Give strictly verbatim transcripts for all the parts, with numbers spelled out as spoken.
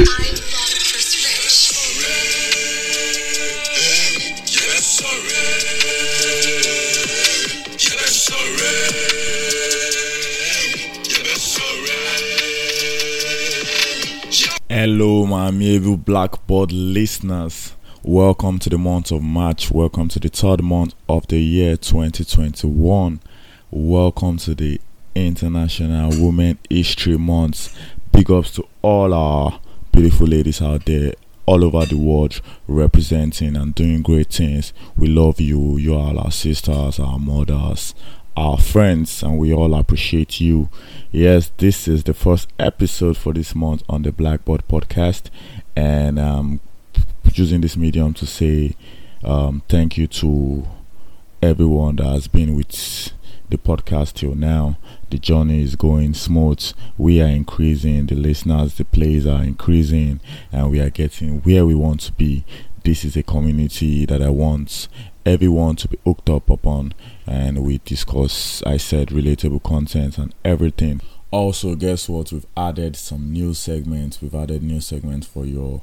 Hello, my amiable Blackboard listeners. Welcome to the month of March. Welcome to the third month of the year twenty twenty-one. Welcome to the International Women History Month. Big ups to all our beautiful ladies out there all over the world representing and doing great things. We love you. You are our sisters, our mothers, our friends, and we all appreciate you. Yes, this is the first episode for this month on the Blackboard podcast, and um using this medium to say um thank you to everyone that has been with the podcast till now. The journey is going smooth. We are increasing, the listeners, the plays are increasing, and we are getting where we want to be. This is a community that I want everyone to be hooked up upon, and we discuss, I said, relatable content and everything. Also, guess what? We've added some new segments. We've added new segments for your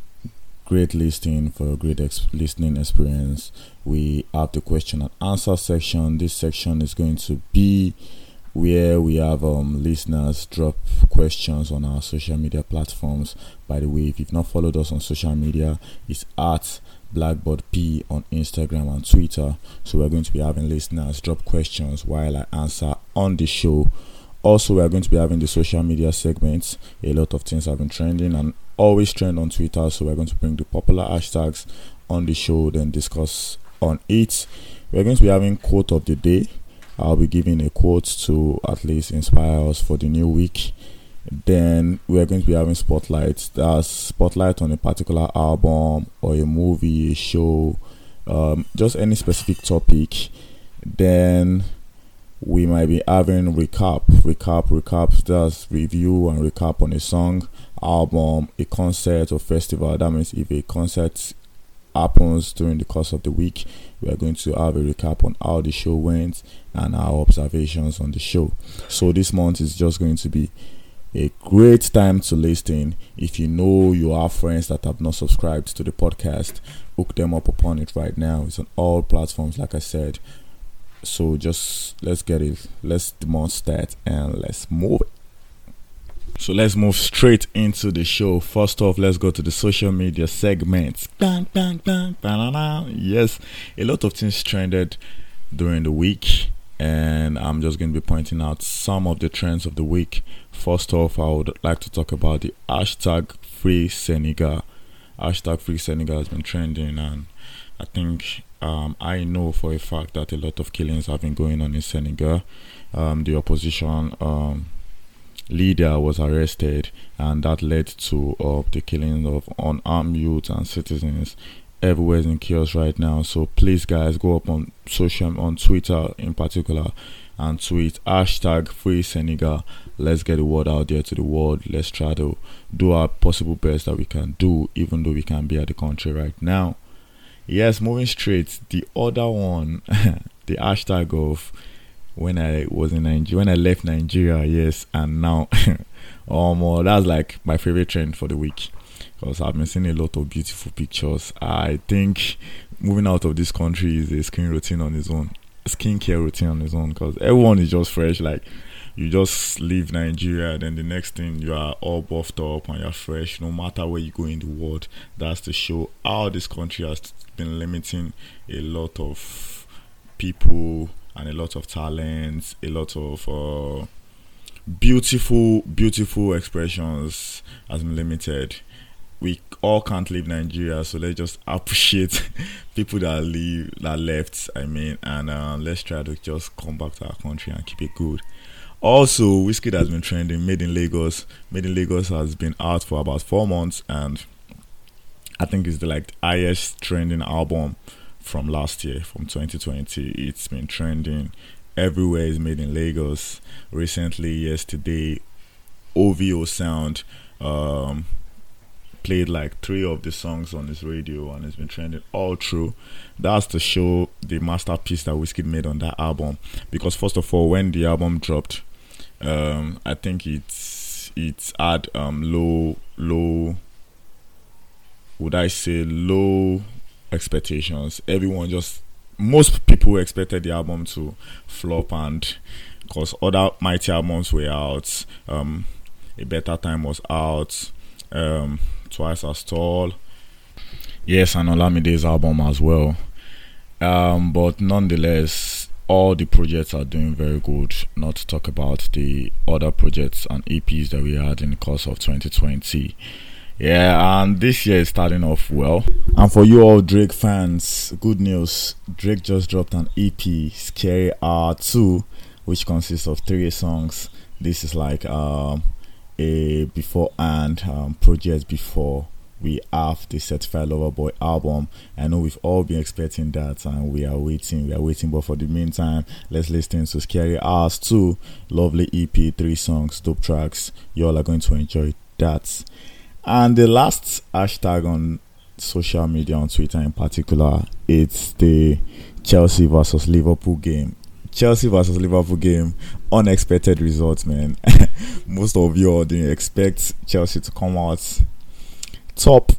great listening, for your great ex- listening experience. We have the question and answer section. This section is going to be where we have um listeners drop questions on our social media platforms. By the way, if you've not followed us on social media, it's at Blackboard P on Instagram and Twitter. So we're going to be having listeners drop questions while I answer on the show. Also, we are going to be having the social media segments. A lot of things have been trending and always trend on Twitter, so we're going to bring the popular hashtags on the show, then discuss on it. We're going to be having quote of the day. I'll be giving a quote to at least inspire us for the new week. Then we are going to be having spotlights. That's spotlight on a particular album or a movie, a show, um, just any specific topic. Then we might be having recap, recap, recap. That's review and recap on a song, album, a concert or festival. That means if a concert happens during the course of the week, we are going to have a recap on how the show went and our observations on the show. So this month is just going to be a great time to listen. If you know you have friends that have not subscribed to the podcast, hook them up upon it right now. It's on all platforms, like I said. So just let's get it. Let's demonstrate and let's move it. So let's move straight into the show. First off, let's go to the social media segments. Bang, bang, bang, bang. Yes, a lot of things trended during the week, and I'm just going to be pointing out some of the trends of the week. First off, I would like to talk about the hashtag Free Senegal. Hashtag Free Senegal has been trending, and I think um, I know for a fact that a lot of killings have been going on in Senegal. Um, the opposition um, leader was arrested, and that led to uh, the killing of unarmed youth and citizens. Everywhere is in chaos right now. So please, guys, go up on social, on Twitter in particular, and tweet hashtag Free Senegal. Let's get the word out there to the world. Let's try to do our possible best that we can do, even though we can't be at the country right now. Yes, moving straight, the other one, the hashtag of when I was in Nigeria, when I left Nigeria, yes, and now, um, uh, that's like my favorite trend for the week, because I've been seeing a lot of beautiful pictures. I think moving out of this country is a skin routine on its own, skincare routine on its own, because everyone is just fresh. Like, you just leave Nigeria, then the next thing you are all buffed up and you're fresh, no matter where you go in the world. That's to show how this country has been limiting a lot of people and a lot of talents, a lot of uh, beautiful, beautiful expressions has been limited. We all can't leave Nigeria, so let's just appreciate people that leave, that left. I mean, and uh, let's try to just come back to our country and keep it good. Also, Wizkid has been trending. Made in Lagos. Made in Lagos has been out for about four months, and I think it's the like highest trending album from last year, from twenty twenty. It's been trending everywhere. Is Made in Lagos. Recently, yesterday, O V O Sound um, played like three of the songs on his radio, and it's been trending all through. That's to show the masterpiece that Wizkid made on that album. Because first of all, when the album dropped, um, I think it's it's had um, low low would I say, low expectations. Everyone just, most people expected the album to flop, and because other mighty albums were out, um, A Better Time was out, um, Twice as Tall, yes, and Olamide's album as well. Um, but nonetheless, all the projects are doing very good. Not to talk about the other projects and E Ps that we had in the course of twenty twenty. Yeah, and this year is starting off well. And for you all Drake fans, good news. Drake just dropped an E P, Scary Hour two, which consists of three songs. This is like um, a before and um, project before we have the Certified Lover Boy album. I know we've all been expecting that, and we are waiting, we are waiting. But for the meantime, let's listen to Scary Hours two, lovely E P, three songs, dope tracks. You all are going to enjoy that. And the last hashtag on social media, on Twitter in particular, it's the Chelsea versus Liverpool game. Chelsea versus Liverpool game, unexpected results, man. Most of you all didn't expect Chelsea to come out top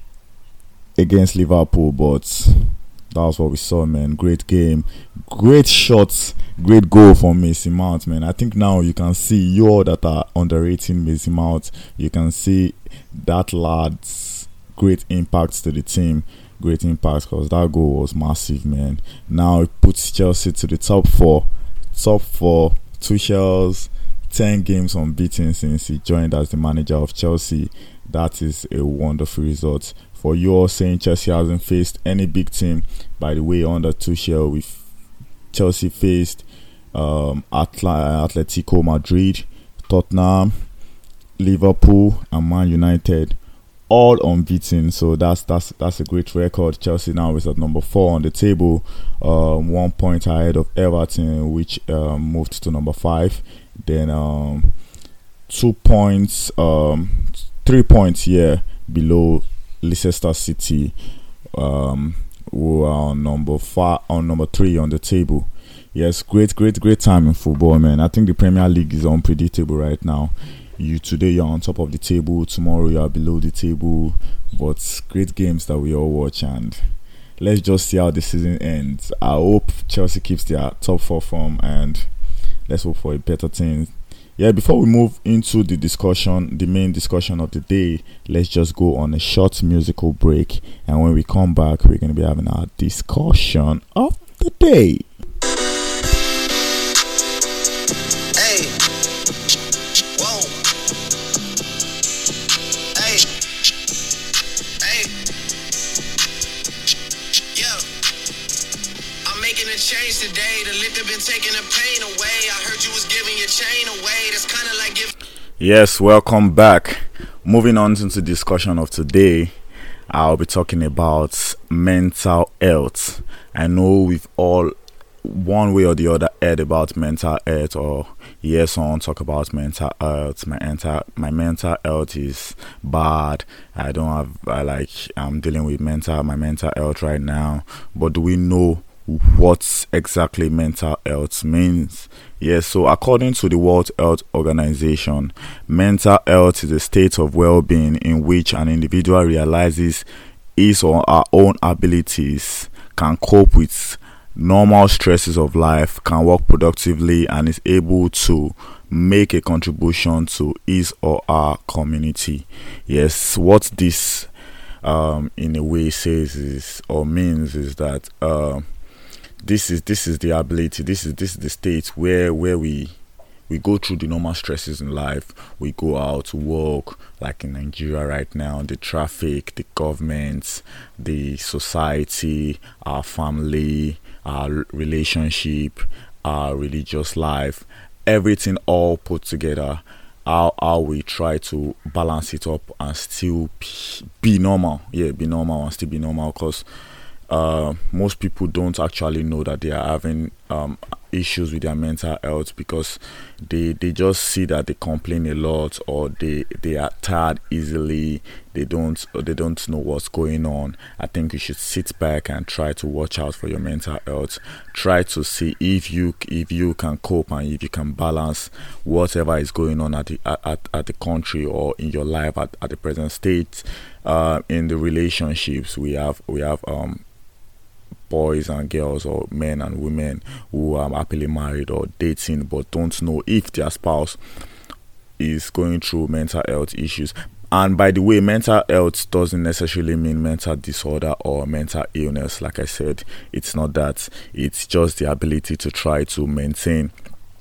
against Liverpool, but that was what we saw, man. Great game, great shots, great goal from Mason Mount, man. I think now you can see, you all that are underrating Mason Mount, you can see that lad's great impact to the team. Great impact, because that goal was massive, man. Now it puts Chelsea to the top four. Top four. Tuchel's ten games unbeaten since he joined as the manager of Chelsea. That is a wonderful result. For you all saying Chelsea hasn't faced any big team, by the way, under Tuchel, we Chelsea faced um, Atl- Atletico Madrid, Tottenham, Liverpool, and Man United, all unbeaten. So that's that's that's a great record. Chelsea now is at number four on the table, um, one point ahead of Everton, which um, moved to number five. Then um, two points, um, three points here below Leicester City, um, who are on number five, on number three on the table. Yes, great, great, great time in football, man. I think the Premier League is unpredictable right now. You today you're on top of the table, tomorrow you are below the table. But great games that we all watch, and let's just see how the season ends. I hope Chelsea keeps their top four form, and let's hope for a better thing. Yeah, before we move into the discussion, the main discussion of the day, let's just go on a short musical break, and when we come back, we're going to be having our discussion of the day. Hey, whoa, hey, hey, yeah, I'm making a change today. The liquor been taking the pain away. I heard you was giving your chain away. That's kind of like giving. Yes, welcome back. Moving on to the discussion of today, I'll be talking about mental health. I know we've all, one way or the other, heard about mental health, or hear someone talk about mental health. My mental, my mental health is bad. I don't have, I like, I'm dealing with mental, my mental health right now. But do we know what exactly mental health means? Yes, so according to the World Health Organization, mental health is a state of well-being in which an individual realizes his or her own abilities, can cope with normal stresses of life, can work productively, and is able to make a contribution to his or her community. Yes, what this um, in a way says is, or means, is that uh, This is this is the ability. This is this is the state where where we we go through the normal stresses in life. We go out to work, like in Nigeria right now. The traffic, the government, the society, our family, our relationship, our religious life, everything all put together. How how we try to balance it up and still be normal. Yeah, be normal and still be normal, because Uh, most people don't actually know that they are having um, issues with their mental health because they they just see that they complain a lot, or they they are tired easily. They don't or they don't know what's going on. I think you should sit back and try to watch out for your mental health. Try to see if you if you can cope and if you can balance whatever is going on at the at, at the country or in your life at, at the present state. Uh, in the relationships we have we have um boys and girls, or men and women who are happily married or dating but don't know if their spouse is going through mental health issues. And by the way, mental health doesn't necessarily mean mental disorder or mental illness. Like I said, it's not that. It's just the ability to try to maintain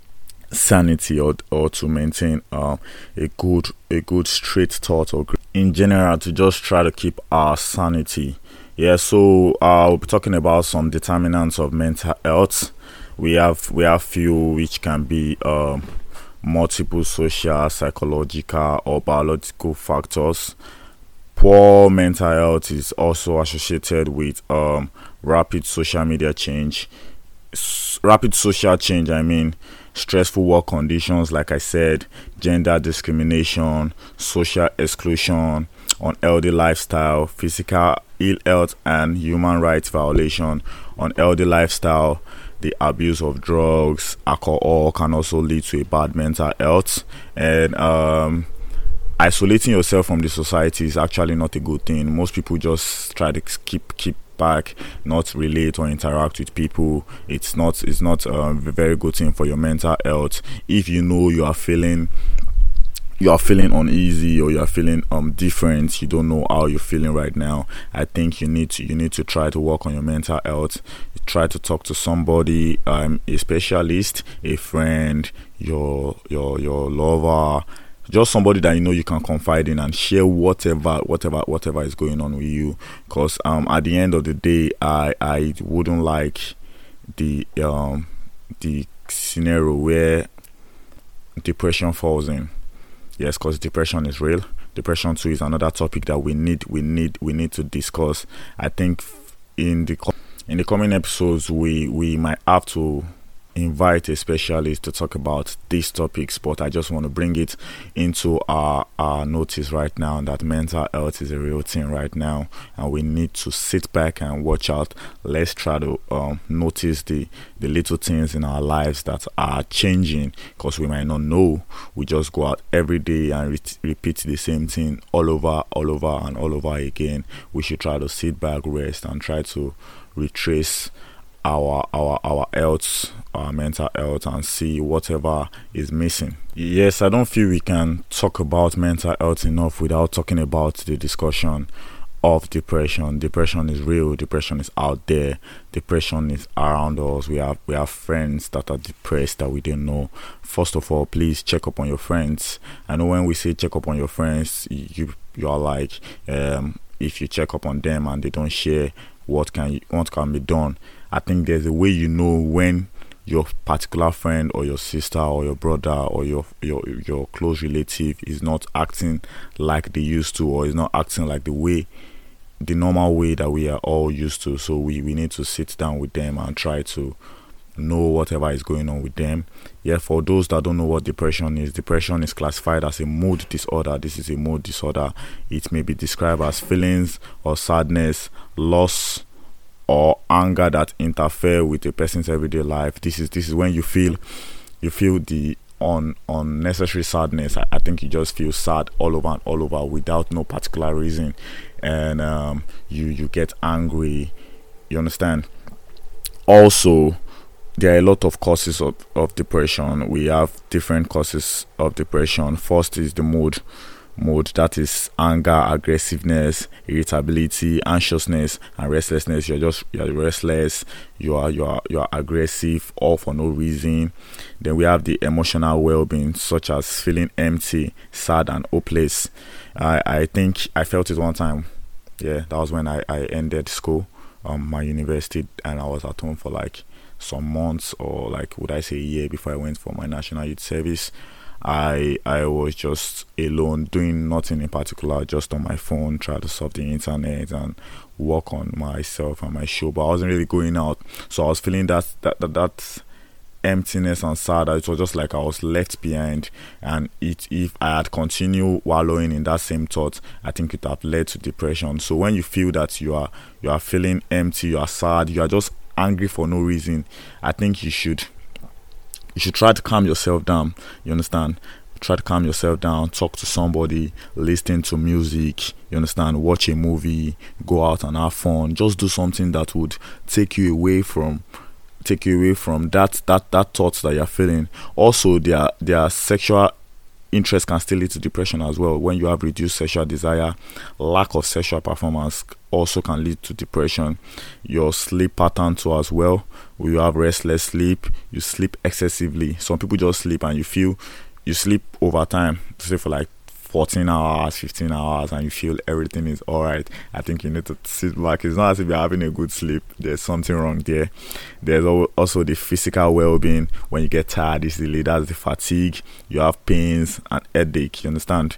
sanity, or or to maintain uh, a good a good straight thought, or in general to just try to keep our sanity. Yeah, so uh, we'll be talking about some determinants of mental health. We have we have few which can be um, multiple social, psychological, or biological factors. Poor mental health is also associated with um, rapid social media change. S- rapid social change, I mean, stressful work conditions, like I said, gender discrimination, social exclusion, unhealthy lifestyle, physical ill health, and human rights violation. Unhealthy lifestyle, the abuse of drugs, alcohol can also lead to a bad mental health. And um, isolating yourself from the society is actually not a good thing. Most people just try to keep keep back, not relate or interact with people. It's not it's not a very good thing for your mental health. If you know you are feeling you are feeling uneasy, or you are feeling um different, you don't know how you're feeling right now, I think you need to you need to try to work on your mental health. Try to talk to somebody, um a specialist, a friend, your your your lover, just somebody that you know you can confide in and share whatever whatever whatever is going on with you. Because um at the end of the day, I I wouldn't like the um the scenario where depression falls in. Yes, because depression is real. Depression too is another topic that we need we need we need to discuss. I think in the in the coming episodes we we might have to invite a specialist to talk about these topics, but I just want to bring it into our, our notice right now that mental health is a real thing right now, and we need to sit back and watch out. Let's try to um, notice the the little things in our lives that are changing, because we might not know. We just go out every day and re- repeat the same thing all over all over and all over again. We should try to sit back, rest, and try to retrace our our our health, our mental health, and see whatever is missing. Yes, I don't feel we can talk about mental health enough without talking about the discussion of depression. Depression is real. Depression is out there. Depression is around us. We have we have friends that are depressed that we didn't know. First of all, please check up on your friends. I know when we say check up on your friends, you you are like, um, if you check up on them and they don't share what can what can be done. I think there's a way you know when your particular friend or your sister or your brother or your your your close relative is not acting like they used to, or is not acting like the way the normal way that we are all used to. So we, we need to sit down with them and try to know whatever is going on with them. Yeah, for those that don't know what depression is, depression is classified as a mood disorder. This is a mood disorder. It may be described as feelings or sadness, loss, or anger that interfere with a person's everyday life. This is this is when you feel you feel the un, unnecessary sadness. I, I think you just feel sad all over and all over without no particular reason, and um, you you get angry. You understand? Also, there are a lot of causes of, of depression. We have different causes of depression. First is the mood. Mode that is anger, aggressiveness, irritability, anxiousness, and restlessness. You're just you're restless, you are you are you are aggressive, all for no reason. Then we have the emotional well-being, such as feeling empty, sad, and hopeless. I I think I felt it one time. Yeah, that was when I, I ended school, um my university, and I was at home for like some months, or like would I say a year, before I went for my national youth service. I I was just alone, doing nothing in particular, just on my phone, try to surf the internet and work on myself and my show, but I wasn't really going out. So I was feeling that that that, that emptiness and sad. It was just like I was left behind, and it if I had continued wallowing in that same thought, I think it would have led to depression. So when you feel that you are you are feeling empty, you are sad, you are just angry for no reason, I think you should you should try to calm yourself down. You understand? Try to calm yourself down, talk to somebody, listen to music, you understand, watch a movie, go out and have fun. Just do something that would take you away from take you away from that that that thoughts that you're feeling. Also, their their sexual interest can still lead to depression as well. When you have reduced sexual desire, lack of sexual performance also can lead to depression. Your sleep pattern too as well. When you have restless sleep, you sleep excessively. Some people just sleep and you feel you sleep over time, say for like fourteen hours, fifteen hours, and you feel everything is all right. I think you need to sit back. It's not as if you're having a good sleep. There's something wrong there. There's also the physical well-being. When you get tired easily, that's the fatigue. You have pains and headache. You understand?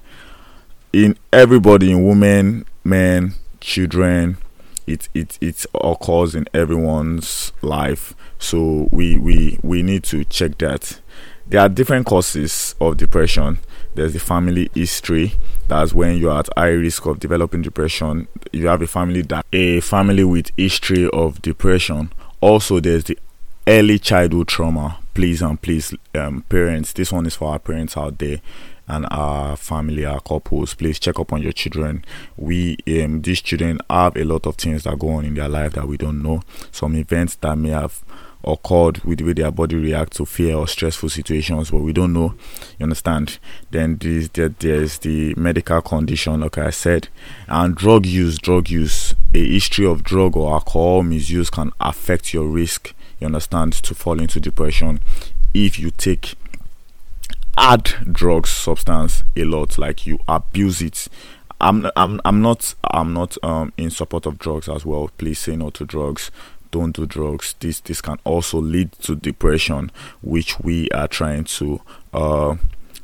In everybody, in women, men, children, it it it occurs in everyone's life. So we we we need to check that. There are different causes of depression. There's the family history. That's when you're at high risk of developing depression. You have a family that a family with history of depression. Also, there's the early childhood trauma. Please and please, um, parents, this one is for our parents out there and our family, our couples. Please check up on your children. We, um, these children have a lot of things that go on in their life that we don't know. Some events that may have occurred with the way their body reacts to fear or stressful situations, but we don't know. You understand? Then there's, there, there's the medical condition, like I said, and drug use. Drug use, a history of drug or alcohol misuse can affect your risk. You understand? To fall into depression if you take hard drugs, substance a lot, like you abuse it. I'm I'm I'm not I'm not um in support of drugs as well. Please say no to drugs. Don't do drugs. This this can also lead to depression, which we are trying to uh,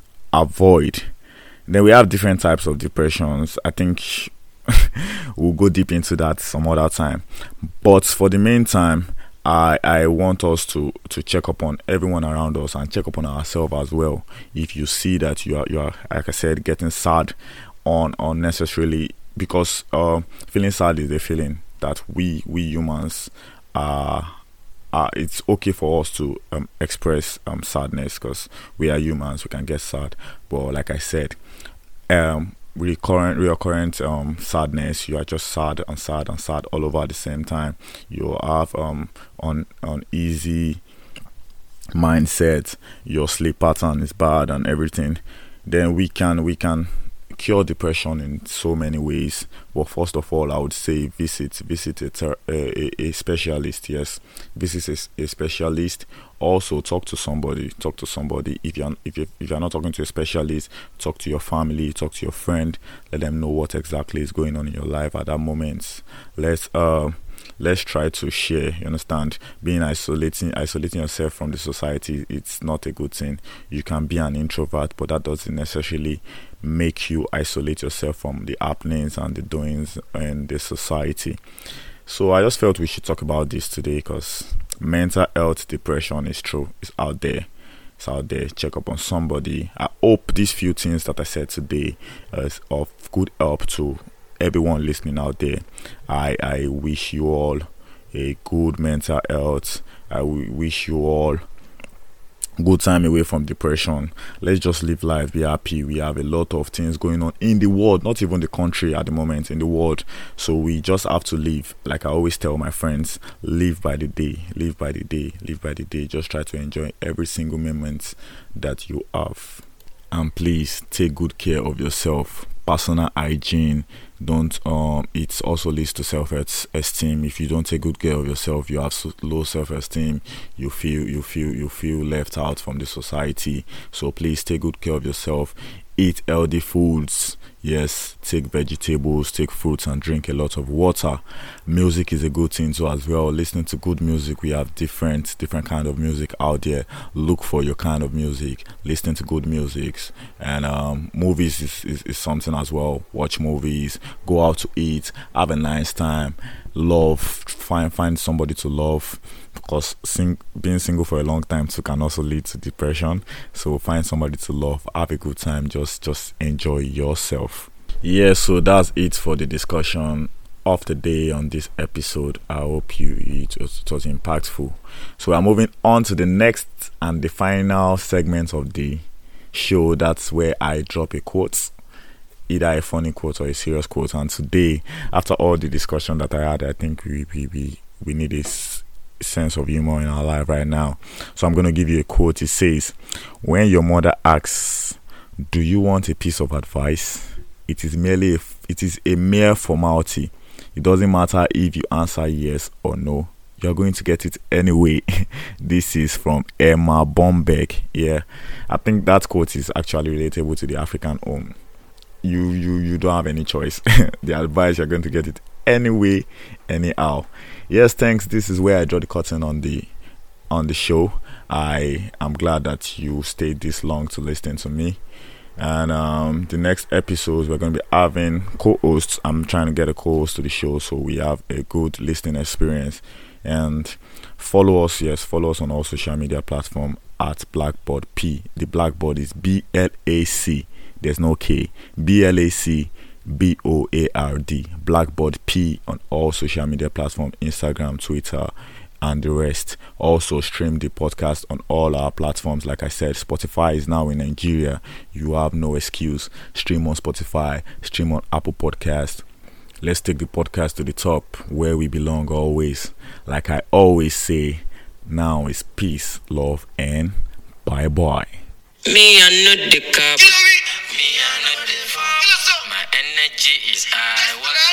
avoid. Then we have different types of depressions. I think we'll go deep into that some other time. But for the meantime, I I want us to to check up on everyone around us and check up on ourselves as well. If you see that you are you are like I said, getting sad on unnecessarily, because uh, feeling sad is a feeling that we we humans. Uh, uh, it's okay for us to um, express um, sadness because we are humans, we can get sad. But like I said, um, recurrent, recurrent um, sadness, you are just sad and sad and sad all over at the same time. You have um, on uneasy mindset, your sleep pattern is bad and everything. Then we can we can cure depression in so many ways. But first of all, I would say visit visit a, ter- a, a specialist. Yes, visit a, a specialist. Also, talk to somebody. Talk to somebody. If you're if you if you're not talking to a specialist, talk to your family. Talk to your friend. Let them know what exactly is going on in your life at that moment. Let's uh. Let's try to share. You understand? Being isolating, isolating yourself from the society, it's not a good thing. You can be an introvert, but that doesn't necessarily make you isolate yourself from the happenings and the doings in the society. So I just felt we should talk about this today because mental health depression is true. It's out there. It's out there. Check up on somebody. I hope these few things that I said today is of good help to everyone listening out there. I I wish you all a good mental health. I w- wish you all good time away from depression. Let's just live life, be happy. We have a lot of things going on in the world, not even the country at the moment, in the world. So we just have to live. Like I always tell my friends, live by the day, live by the day, live by the day. Just try to enjoy every single moment that you have. And please take good care of yourself. Personal hygiene. Don't um it also leads to self-esteem. If you don't take good care of yourself, you have low self-esteem. You feel you feel you feel left out from the society. So please take good care of yourself. Eat healthy foods. Yes, take vegetables, take fruits, and drink a lot of water. Music is a good thing too as well. Listening to good music. We have different different kind of music out there. Look for your kind of music. Listen to good music. And um, movies is, is, is something as well. Watch movies. Go out to eat. Have a nice time. Love. Find find somebody to love. because sing- being single for a long time too can also lead to depression. So find somebody to love, have a good time, just just enjoy yourself. Yeah, so that's it for the discussion of the day on this episode. I hope you it was, it was impactful. So we're moving on to the next and the final segment of the show. That's where I drop a quote, either a funny quote or a serious quote. And today, after all the discussion that I had, I think we we we, we need a s- sense of humor in our life right now. So I'm going to give you a quote. It says, "When your mother asks, 'Do you want a piece of advice?' it is merely a, it is a mere formality. It doesn't matter if you answer yes or no. You're going to get it anyway." This is from Emma Bombeck. Yeah, I think that quote is actually relatable to the African home. You you you don't have any choice. The advice, you're going to get it anyway, anyhow. Yes, thanks. This is where I draw the curtain on the on the show. I am glad that you stayed this long to listen to me. And um, the next episodes, we're going to be having co-hosts. I'm trying to get a co-host to the show so we have a good listening experience. And follow us, yes, follow us on all social media platforms at Blackboard P. The Blackboard is B L A C. There's no K. B L A C B O A R D. Blackboard P on all social media platforms, Instagram, Twitter, and the rest. Also stream the podcast on all our platforms. Like I said, Spotify is now in Nigeria. You have no excuse. Stream on Spotify, stream on Apple Podcast. Let's take the podcast to the top, where we belong always. Like I always say, now is peace, love, and bye bye. Me, I know the cup. Me, I know the vibe. My energy is high. What